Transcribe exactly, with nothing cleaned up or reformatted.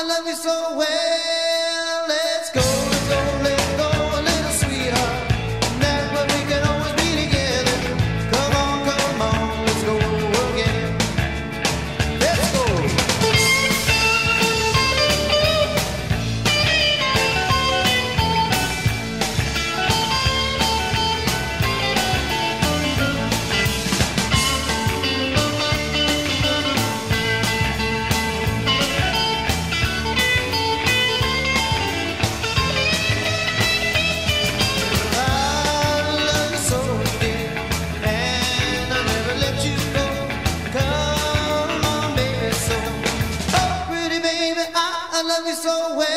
love you so well. Let's go, let's go, let's go, a little sweetheart. That's what we can always be together. Come on, come on, let's go again. Let's go. So well.